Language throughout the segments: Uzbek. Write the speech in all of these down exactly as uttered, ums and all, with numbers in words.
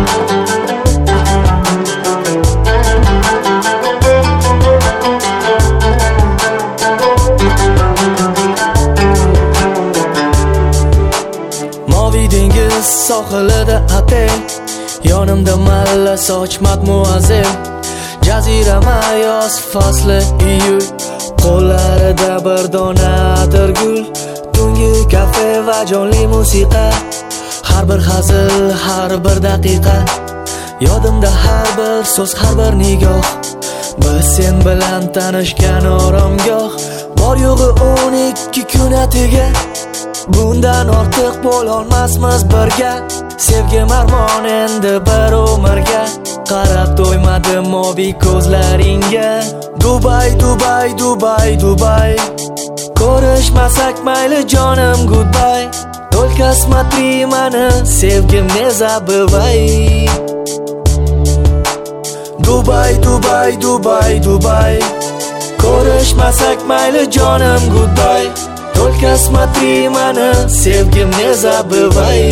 Moviy dengiz sohilida otel, yonimda malla soch matmuazil. Jazirama yoz fasli iyul, qo'llarida bir dona atirgul. Tungi kafe va jonli musiqa, har bir hazil, har bir daqiqa. Yodimda har bir so'z, har bir nigoh. Biz sen bilan tanishgan oromgoh. Bor yo'g'i o'n ikki kun atiga, bundan ortiq bo'lolmasmiz birga. Sevgim armon endi bir umrga, qarab to'ymadim moviy ko'zlaringga. Dubai, Dubai, Dubai, Dubai. Ko'rishmasak mayli jonim goodbye. Только смотри mani, sevgim ne забывай. Dubai, Dubai, Dubai, Dubai. Ko'rishmasak mayli jonim goodbye. Только смотри mani, sevgim ne забывай.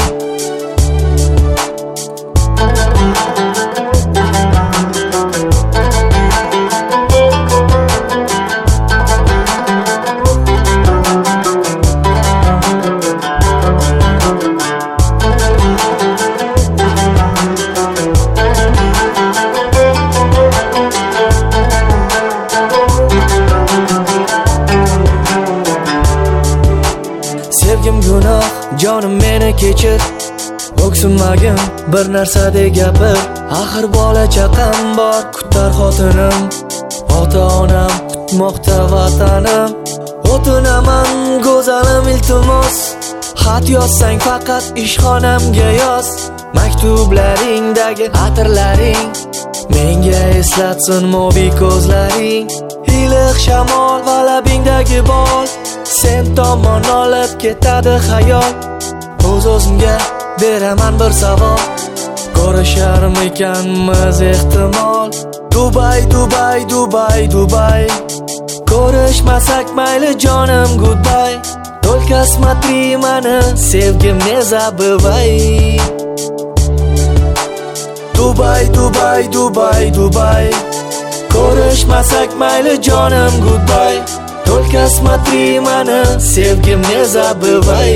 Sevgim gunoh, jonim meni kechir. O'ksinmagin bir narsada gapir. Axir bola chaqam bor, kutar xotinim. Ota-onam kutmoqda vatanim. O'tinaman go'zalim iltimos, xat yozsang faqat ishxonamga yoz. Maktublaringdagi atirlaring menga eslatsin moviy ko'zlaring. Iliq shamol va labingdagi bol, sen tomon olib ketadi xayol. O'z-o'zimga beraman bir savol, ko'risharmikanmiz ehtimol. Dubai, Dubai, Dubai, Dubai. Ko'rishmasak mayli jonim goodbye. Только смотри mani, sevgim ne забывай. Dubai, Dubai, Dubai, Dubai. Ko'rishmasak mayli jonim goodbye. Только смотри mani, sevgim ne забывай.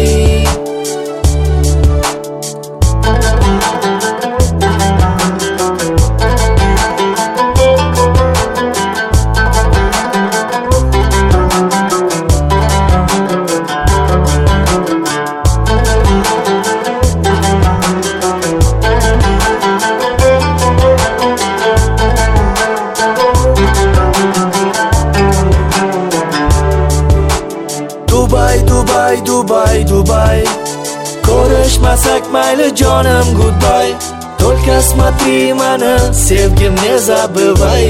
Dubai, Dubai, Dubai, Dubai. Ko'rishmasak mayli jonim goodbye. Только смотри mani, sevgim ne забывай.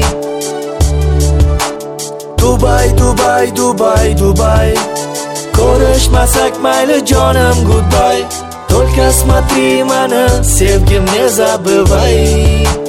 Dubai, Dubai, Dubai, Dubai. Ko'rishmasak mayli jonim goodbye. Только смотри mani, sevgim ne забывай.